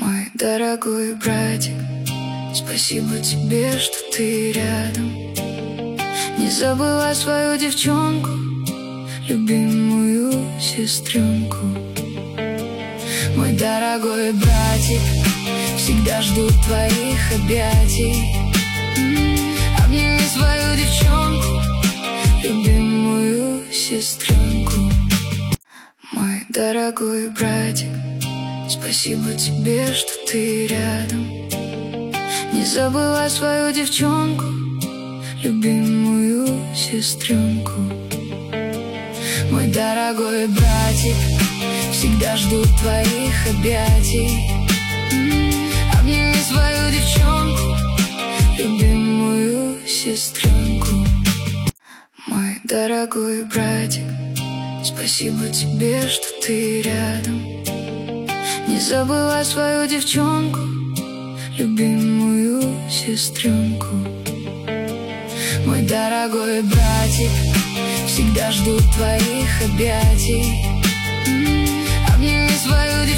Мой дорогой братик, спасибо тебе, что ты рядом. Не забыла свою девчонку, любимую сестренку. Мой дорогой братик, всегда жду твоих объятий. Обними свою девчонку, любимую сестренку. Мой дорогой братик, спасибо тебе, что ты рядом. Не забыла свою девчонку, любимую сестренку. Мой дорогой братик, всегда жду твоих объятий. Обними свою девчонку, любимую сестренку. Мой дорогой братик, спасибо тебе, что ты рядом. Не забыла свою девчонку, любимую сестренку. Мой дорогой братик, всегда жду твоих объятий. Обними свою